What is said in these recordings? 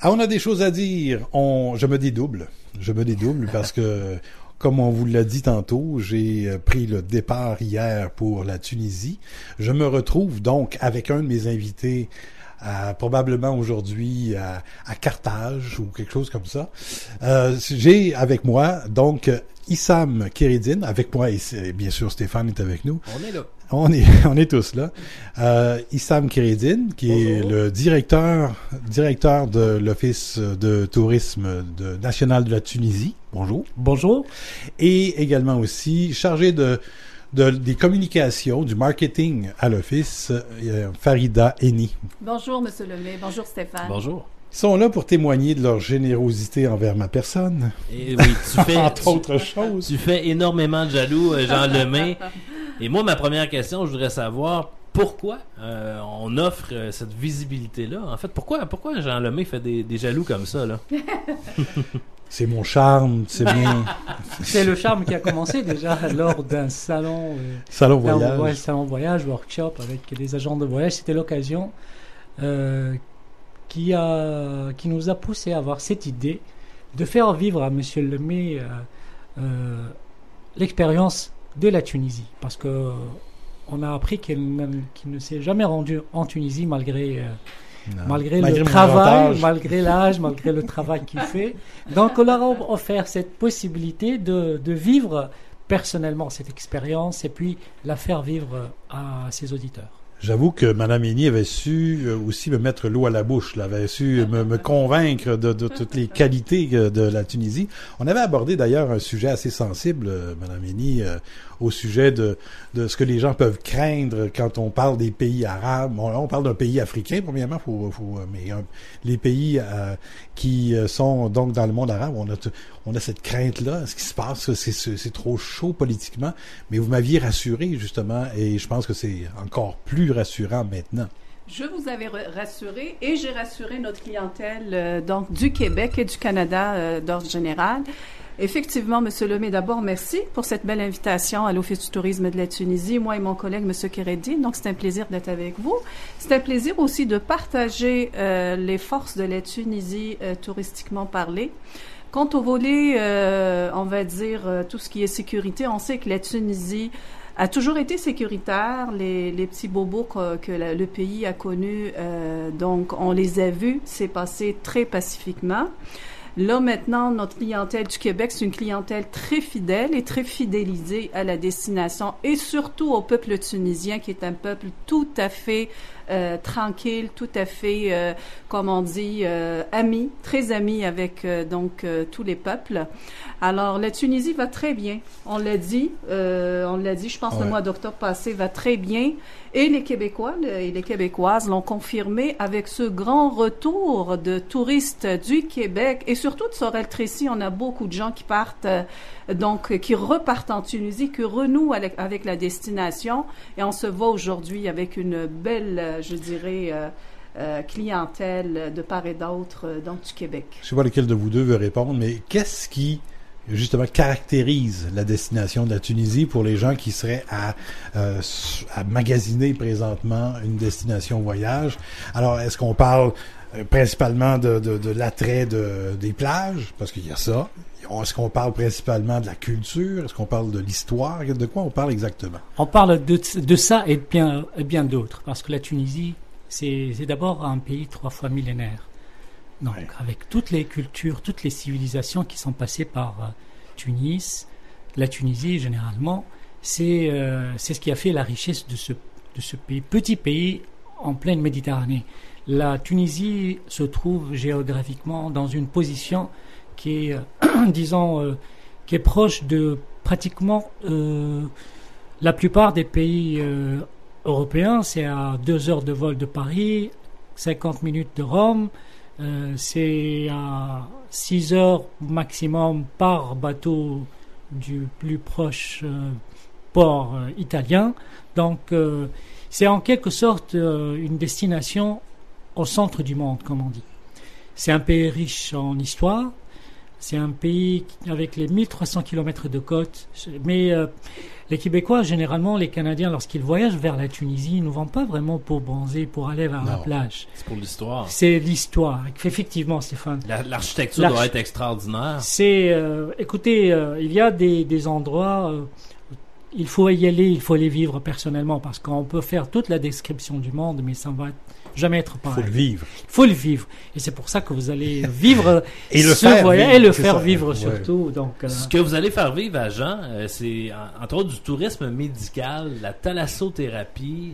Ah, on a des choses à dire. Je me dédouble. Parce que, comme on vous l'a dit tantôt, j'ai pris le départ hier pour la Tunisie. Je me retrouve donc avec un de mes invités probablement aujourd'hui à Carthage ou quelque chose comme ça. J'ai avec moi donc Issam Kérédine, avec moi et bien sûr Stéphane est avec nous. On est là. On est tous là. Issam Kérédine, qui Bonjour. est le directeur de l'Office de tourisme national de la Tunisie. Bonjour. Bonjour. Et également aussi chargé des communications, du marketing à l'Office, Farida Eni. Bonjour, Monsieur Lemay. Bonjour, Stéphane. Bonjour. Ils sont là pour témoigner de leur générosité envers ma personne. Et oui, entre autres choses. Tu fais énormément de jaloux, Jean Lemay. Et moi, ma première question, je voudrais savoir pourquoi on offre cette visibilité-là. En fait, pourquoi Jean Lemay fait des jaloux comme ça, là? C'est mon charme, c'est bien. C'est le charme qui a commencé déjà lors d'un salon voyage. Salon voyage, workshop avec des agents de voyage. C'était l'occasion qui nous a poussé à avoir cette idée de faire vivre à Monsieur Lemay l'expérience de la Tunisie, parce que on a appris qu'il ne s'est jamais rendu en Tunisie malgré le travail, malgré l'âge, malgré le travail qu'il fait. Donc on leur a offert cette possibilité de vivre personnellement cette expérience et puis la faire vivre à ses auditeurs. J'avoue que Mme Eni avait su aussi me mettre l'eau à la bouche, là, avait su me convaincre de toutes les qualités de la Tunisie. On avait abordé d'ailleurs un sujet assez sensible, Mme Eni, au sujet de ce que les gens peuvent craindre quand on parle des pays arabes. On parle d'un pays africain, premièrement, mais les pays qui sont donc dans le monde arabe, on a cette crainte-là. Ce qui se passe, c'est trop chaud politiquement. Mais vous m'aviez rassuré, justement, et je pense que c'est encore plus rassurant maintenant. Je vous avais rassuré et j'ai rassuré notre clientèle donc du Québec et du Canada d'ordre général. Effectivement, M. Lemay, d'abord, merci pour cette belle invitation à l'Office du tourisme de la Tunisie, moi et mon collègue M. Kérédine. Donc, c'est un plaisir d'être avec vous. C'est un plaisir aussi de partager les forces de la Tunisie touristiquement parlé. Quant au volet, on va dire, tout ce qui est sécurité, on sait que la Tunisie a toujours été sécuritaire. Les petits bobos que le pays a connus, donc on les a vus, c'est passé très pacifiquement. Là, maintenant, notre clientèle du Québec, c'est une clientèle très fidèle et très fidélisée à la destination et surtout au peuple tunisien qui est un peuple tout à fait tranquille, tout à fait, comme on dit, ami, très ami avec tous les peuples. Alors, la Tunisie va très bien. On l'a dit, je pense le mois d'octobre passé va très bien. Et les Québécois et les Québécoises l'ont confirmé avec ce grand retour de touristes du Québec et surtout de Sorel-Tracy. On a beaucoup de gens qui partent, qui repartent en Tunisie, qui renouent avec la destination. Et on se voit aujourd'hui avec une belle, je dirais, clientèle de part et d'autre du Québec. Je ne sais pas lequel de vous deux veut répondre, mais qu'est-ce qui justement caractérise la destination de la Tunisie pour les gens qui seraient à magasiner présentement une destination voyage? Alors, est-ce qu'on parle principalement de l'attrait des plages? Parce qu'il y a ça. Est-ce qu'on parle principalement de la culture? Est-ce qu'on parle de l'histoire? De quoi on parle exactement? On parle de ça et bien d'autres, parce que la Tunisie, c'est d'abord un pays 3 fois millénaire. Donc, avec toutes les cultures, toutes les civilisations qui sont passées par Tunis, la Tunisie, généralement, c'est ce qui a fait la richesse de ce pays, petit pays en pleine Méditerranée. La Tunisie se trouve géographiquement dans une position qui est, qui est proche de pratiquement la plupart des pays européens. C'est à 2 heures de vol de Paris, 50 minutes de Rome. C'est à 6 heures maximum par bateau du plus proche port italien. Donc, c'est en quelque sorte une destination au centre du monde, comme on dit. C'est un pays riche en histoire, C'est un pays avec les 1300 kilomètres de côte. Mais les Québécois, généralement, les Canadiens, lorsqu'ils voyagent vers la Tunisie, ils ne vont pas vraiment pour bronzer, pour aller vers la plage. C'est pour l'histoire. C'est l'histoire. Effectivement, Stéphane. L'architecture doit être extraordinaire. Écoutez, il y a des endroits... il faut y aller, il faut les vivre personnellement, parce qu'on peut faire toute la description du monde, mais ça ne va jamais être pareil. Il faut le vivre. Il faut le vivre. Et c'est pour ça que vous allez vivre et ce voyage, et le faire vivre surtout. Ouais. Donc, ce que vous allez faire vivre à Jean, c'est entre autres du tourisme médical, la thalassothérapie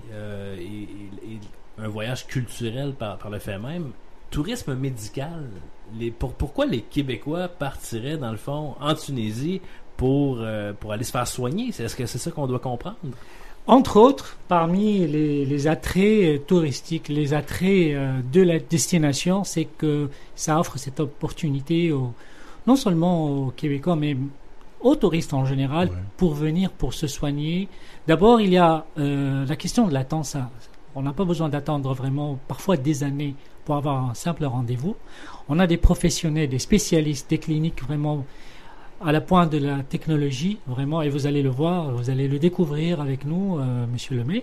et un voyage culturel par le fait même. Tourisme médical, pourquoi les Québécois partiraient dans le fond en Tunisie pour aller se faire soigner? Est-ce que c'est ça qu'on doit comprendre? Entre autres, parmi les attraits touristiques, les attraits de la destination, c'est que ça offre cette opportunité non seulement aux Québécois, mais aux touristes en général, pour venir, pour se soigner. D'abord, il y a la question de l'attente. On n'a pas besoin d'attendre vraiment, parfois des années, pour avoir un simple rendez-vous. On a des professionnels, des spécialistes, des cliniques vraiment à la pointe de la technologie, vraiment, et vous allez le voir, vous allez le découvrir avec nous, Monsieur Lemay.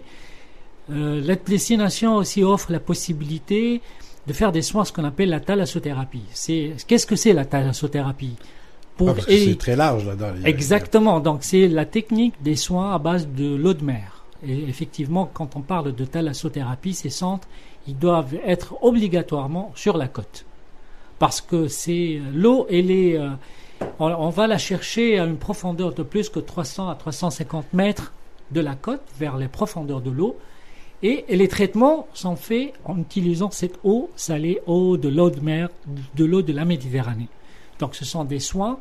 La destination aussi offre la possibilité de faire des soins, ce qu'on appelle la thalassothérapie. Qu'est-ce que c'est la thalassothérapie? Parce que c'est très large là-dedans. Exactement, donc c'est la technique des soins à base de l'eau de mer. Et effectivement, quand on parle de thalassothérapie, ces centres, ils doivent être obligatoirement sur la côte. Parce que c'est l'eau, elle est... on va la chercher à une profondeur de plus que 300 à 350 mètres de la côte, vers les profondeurs de l'eau. Et les traitements sont faits en utilisant cette eau salée, l'eau de mer, de l'eau de la Méditerranée. Donc ce sont des soins,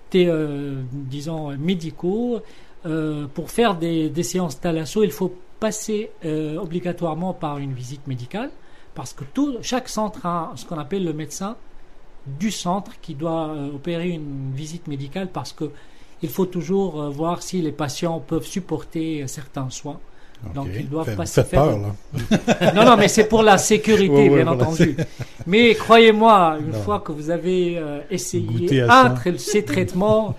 disons, médicaux. Pour faire des séances thalasso, il faut passer obligatoirement par une visite médicale, parce que chaque centre a ce qu'on appelle le médecin du centre qui doit opérer une visite médicale, parce que il faut toujours voir si les patients peuvent supporter certains soins. Okay. Donc ils doivent passer peur, là. Non, mais c'est pour la sécsécurité, bien entendu. Mais croyez-moi, une fois que vous avez essayé ces traitements,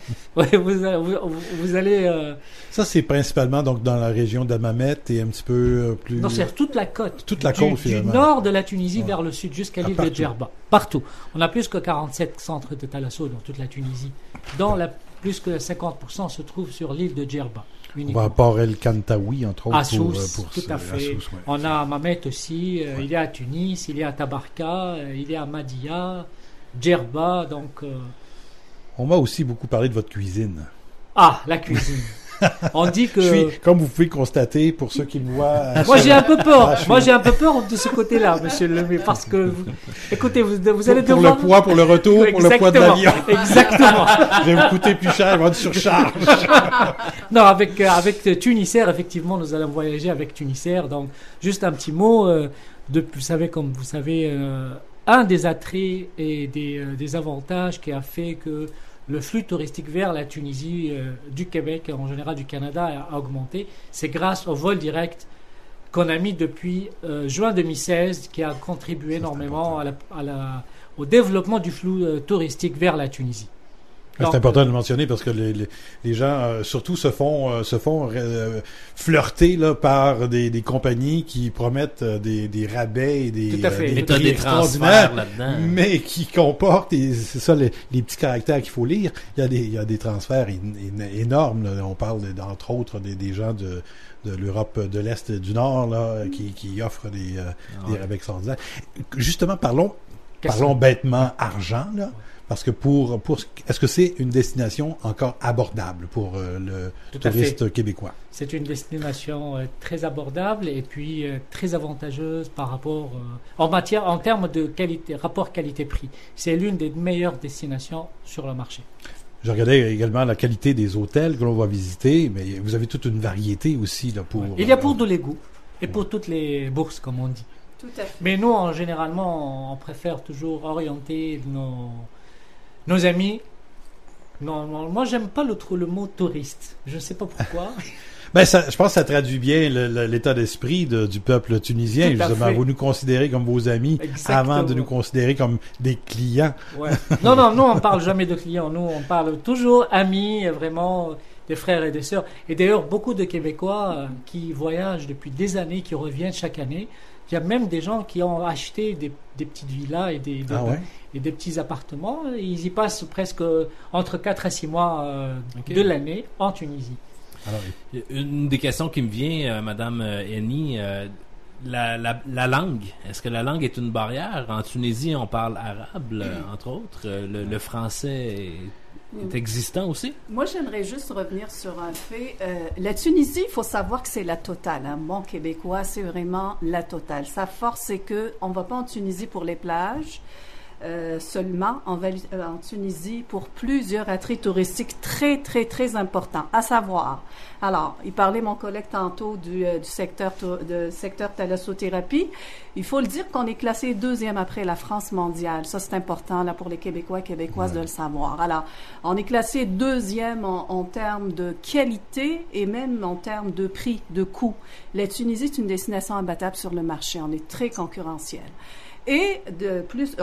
vous allez... Ça, c'est principalement donc dans la région d'Hammamet et un petit peu plus... Non, c'est toute la côte. Toute la côte, finalement. Du nord de la Tunisie vers le sud, jusqu'à l'île de Djerba. Partout. On a plus que 47 centres de thalasso dans toute la Tunisie. Plus que 50% se trouvent sur l'île de Djerba. On va à Port El Kantaoui, entre autres. À Sousse, tout à fait. On a à Hammamet aussi, il y a à Tunis, il y a à Tabarka, il y a à Madia, Djerba, donc... On m'a aussi beaucoup parlé de votre cuisine. Ah, la cuisine. On dit que... comme vous pouvez le constater, pour ceux qui me voient... Moi, j'ai un peu peur. Moi, j'ai un peu peur de ce côté-là, monsieur Lemay, parce que... Écoutez, vous allez devoir... Pour le poids, pour le retour, pour le poids de l'avion. Exactement. Je vais vous coûter plus cher, il va y avoir une surcharge. Non, avec Tunisair, effectivement, nous allons voyager avec Tunisair. Donc, juste un petit mot. Comme vous savez, un des attraits et des avantages qui a fait que le flux touristique vers la Tunisie, du Québec et en général du Canada a augmenté, c'est grâce au vol direct qu'on a mis depuis juin 2016, qui a contribué énormément au développement du flux touristique vers la Tunisie. Donc, c'est important de le mentionner parce que les gens surtout se font flirter là par des compagnies qui promettent des rabais et des prix transferts là-dedans, mais qui comportent, et c'est ça les petits caractères qu'il faut lire. Il y a des transferts énormes. Là. On parle entre autres des gens de l'Europe de l'Est et du Nord là qui offrent des rabais extraordinaires. Justement, parlons bêtement argent là. Parce que est-ce que c'est une destination encore abordable pour le touriste québécois? C'est une destination très abordable et puis très avantageuse par rapport en termes de qualité, rapport qualité-prix. C'est l'une des meilleures destinations sur le marché. Je regardais également la qualité des hôtels que l'on va visiter, mais vous avez toute une variété aussi là pour. Il y a pour tous les goûts et pour toutes les bourses, comme on dit. Tout à fait. Mais nous, généralement, on préfère toujours orienter nos amis. Non, moi, j'aime pas le mot touriste. Je ne sais pas pourquoi. Ben, je pense que ça traduit bien l'état d'esprit du peuple tunisien. Tout à Justement, fait. vous nous considérez comme vos amis Exactement. avant de nous considérer comme des clients. Ouais. Non, nous on parle jamais de clients. Nous, on parle toujours amis, vraiment des frères et des sœurs. Et d'ailleurs, beaucoup de Québécois qui voyagent depuis des années, qui reviennent chaque année. Il y a même des gens qui ont acheté des petites villas et et des petits appartements. Ils y passent presque entre 4 et 6 mois de l'année en Tunisie. Alors, Une des questions qui me vient, Madame Henny, la langue. Est-ce que la langue est une barrière? En Tunisie, on parle arabe, entre autres. Le français est existant aussi? Moi, j'aimerais juste revenir sur un fait. La Tunisie, il faut savoir que c'est la totale. Hein. Bon québécois, c'est vraiment la totale. Sa force, c'est que on va pas en Tunisie pour les plages. Seulement, on va en Tunisie pour plusieurs attraits touristiques très, très, très importants. À savoir, alors, il parlait mon collègue tantôt du secteur thalassothérapie. Il faut le dire qu'on est classé 2e après la France mondiale. Ça, c'est important là pour les Québécois et Québécoises de le savoir. Alors, on est classé 2e en termes de qualité et même en termes de prix, de coût. La Tunisie est une destination imbattable sur le marché. On est très concurrentiel. Et de plus,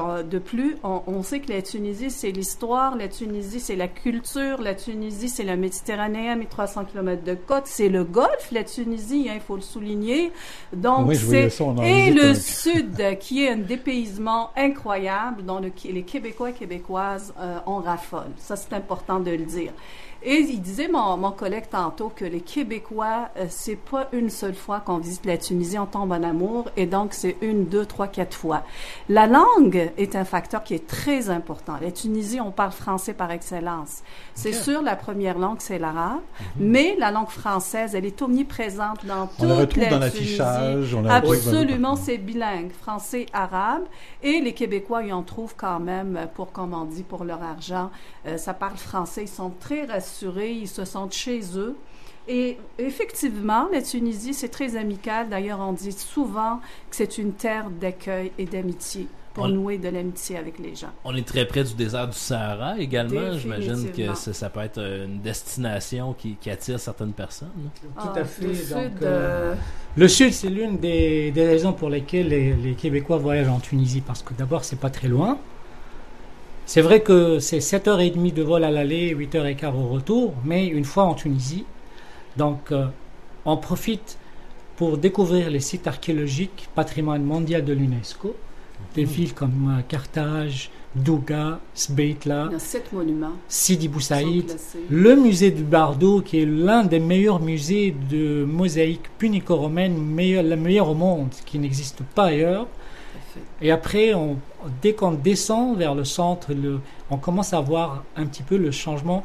on sait que la Tunisie, c'est l'histoire, la Tunisie, c'est la culture, la Tunisie, c'est la Méditerranée, 1300 km de côte, c'est le Golfe, la Tunisie, il faut le souligner. Donc, oui, je voyais ça, on en et visite le avec. Sud, qui est un dépaysement incroyable, dont les Québécois et Québécoises on raffole. Ça, c'est important de le dire. Et il disait, mon collègue tantôt, que les Québécois, c'est pas une seule fois qu'on visite la Tunisie, on tombe en amour, et donc c'est 1, 2, 3, 4 fois. La langue est un facteur qui est très important. La Tunisie, on parle français par excellence. C'est sûr, la première langue, c'est l'arabe, mais la langue française, elle est omniprésente dans toute On la retrouve la dans Tunisie. l'affichage. On la retrouve Absolument, c'est bilingue, français-arabe, et les Québécois, ils en trouvent quand même, comme on dit, pour leur argent. Ça parle français, ils sont très rassurés, ils se sentent chez eux. Et effectivement, la Tunisie, c'est très amical. D'ailleurs, on dit souvent que c'est une terre d'accueil et d'amitié pour nouer de l'amitié avec les gens. On est très près du désert du Sahara également. J'imagine que Définitivement. ça peut être une destination qui attire certaines personnes. Tout à fait. Le Donc, Sud, le Sud, c'est l'une des raisons pour lesquelles les Québécois voyagent en Tunisie, parce que d'abord, c'est pas très loin. C'est vrai que c'est 7h30 de vol à l'aller, 8h15 au retour, mais une fois en Tunisie, donc on profite pour découvrir les sites archéologiques, patrimoine mondial de l'UNESCO, des villes comme Carthage, Douga, Sbeitla, il y a 7 monuments. Sidi Bou qui sont Saïd, classés. le musée du Bardo, qui est l'un des meilleurs musées de mosaïque punico-romaine, le meilleur au monde, qui n'existe pas ailleurs. Et après, dès qu'on descend vers le centre, on commence à voir un petit peu le changement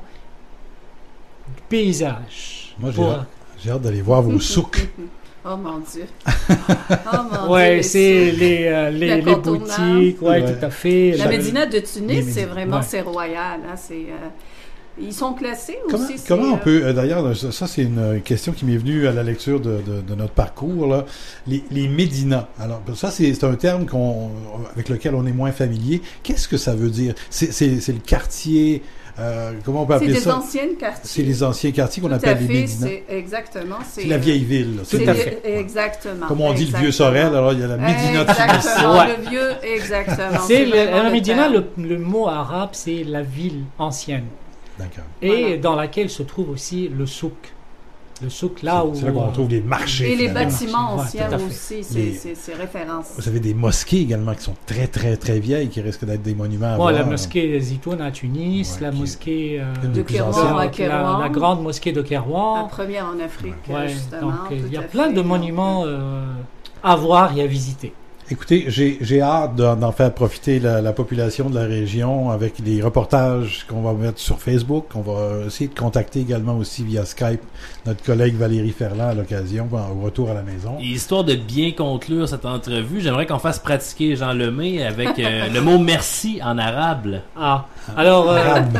du paysage. Moi, j'ai hâte d'aller voir vos souks. Oh mon Dieu. Oh mon Ouais, Dieu. c'est les L'incontournable. boutiques, ouais, Ouais. tout à fait. La Médina de Tunis, Les c'est vraiment, ouais. c'est royal. Hein, ils sont classés aussi. Comment on peut, d'ailleurs, ça c'est une question qui m'est venue à la lecture de notre parcours, là. Les médinas. Alors, ça c'est un terme avec lequel on est moins familier. Qu'est-ce que ça veut dire? C'est le quartier, comment on peut appeler ça? C'est les anciennes quartiers. C'est les anciens quartiers qu'on Tout appelle à les fait, médinas. exactement. C'est la vieille ville. Là. Tout à fait. Exactement. Comme on dit le exactement. vieux Sorel, alors il y a la Médina de Tunis. Exactement, Ouais. le vieux, exactement. C'est vraiment la Médina, terme. le mot arabe, c'est la ville ancienne. D'accord. Et Voilà. dans laquelle se trouve aussi le souk. Le souk, là où... C'est là qu'on trouve les marchés. Et les finalement. bâtiments Ouais, anciens tout à fait. aussi, c'est référence. Vous avez des mosquées également qui sont très, très, très vieilles, qui risquent d'être des monuments à Bon, voir. la mosquée Zitoun à Tunis, Ouais, la qui est mosquée... une des de plus Kérouan anciennes. à Kérouan. la grande mosquée de La Kérouan. première en Afrique, Ouais, justement. donc il y a tout à plein fait. de monuments à voir et à visiter. Écoutez, j'ai hâte d'en faire profiter la population de la région avec les reportages qu'on va mettre sur Facebook. On va essayer de contacter également aussi via Skype notre collègue Valérie Ferland à l'occasion, au retour à la maison. Et histoire de bien conclure cette entrevue, j'aimerais qu'on fasse pratiquer Jean Lemay avec le mot merci en arabe. Ah, alors, Arabe.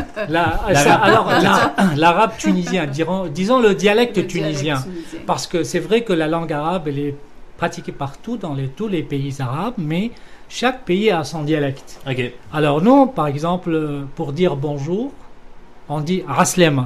l'arabe tunisien, disons le dialecte Le dialecte tunisien. tunisien. Parce que c'est vrai que la langue arabe, elle est pratiquée partout dans tous les pays arabes, mais chaque pays a son dialecte. OK. Alors nous, par exemple, pour dire bonjour, on dit raslema.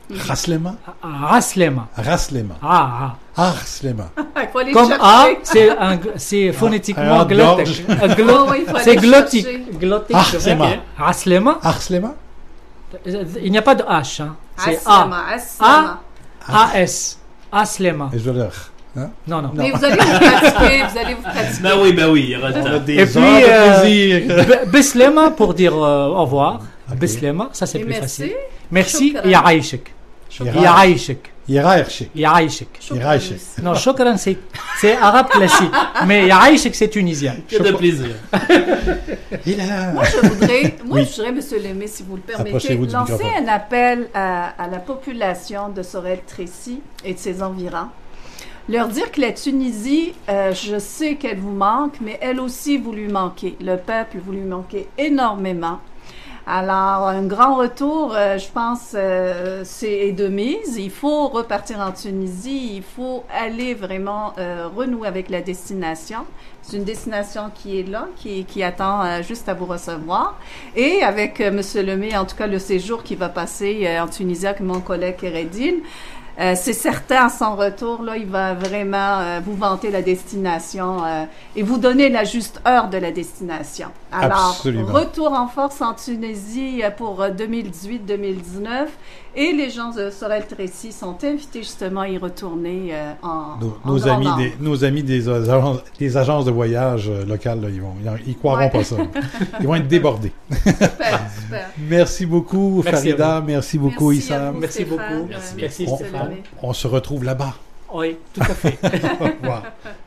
Raslema? Raslema. Raslema. Arslema. Il faut aller Comme le A, chercher. c'est phonétiquement un glottique. Oh, oui, il faut C'est aller glottique. chercher. Glottique. Arslema. Raslema. Arslema? Il n'y a pas de H. Hein. C'est Aslema, A. aslema. A-S. Aslema. Et je veux dire, hein? Non, non. Mais vous allez vous pratiquer, vous allez vous pratiquer. Ben oui, il y aura le On a temps. des Et puis, heures de plaisir. Bislema pour dire au revoir. Ok. Bislema, ça c'est Et plus merci. facile. Merci. Shukran. Ya'aishik. Shukran. Ya'aishik. Hiérarchie. Ya'aishik. Hiérarchie. Non, shukran, c'est arabe classique. Mais Ya'aishik, c'est tunisien. Que de plaisir. Il a... Moi, je voudrais, Oui. Monsieur Lemay, si vous le permettez, Approchez-vous du lancer microphone. un appel à la population de Sorel-Tracy et de ses environs. Leur dire que la Tunisie, je sais qu'elle vous manque, mais elle aussi, vous lui manquez. Le peuple, vous lui manquez énormément. Alors, un grand retour, je pense, c'est de mise. Il faut repartir en Tunisie. Il faut aller vraiment renouer avec la destination. C'est une destination qui est là, qui attend juste à vous recevoir. Et avec Monsieur Lemay, en tout cas, le séjour qui va passer en Tunisie avec mon collègue Kéredine, c'est certain, à son retour, là, il va vraiment vous vanter la destination et vous donner la juste heure de la destination. Alors, Absolument. retour en force en Tunisie pour 2018-2019 et les gens de Sorel-Tracy sont invités justement à y retourner en Nos grand amis, nombre. nos amis des agences de voyage locales, là, ils croiront Ouais. pas ça. Ils vont être débordés. Super, super. Merci beaucoup, Merci à Farida. Merci beaucoup, Merci à Issam. vous, Merci Stéphane. beaucoup. Merci. Merci, Monsieur Stéphane. Lemay. On se retrouve là-bas. Oui, tout à fait. Au revoir.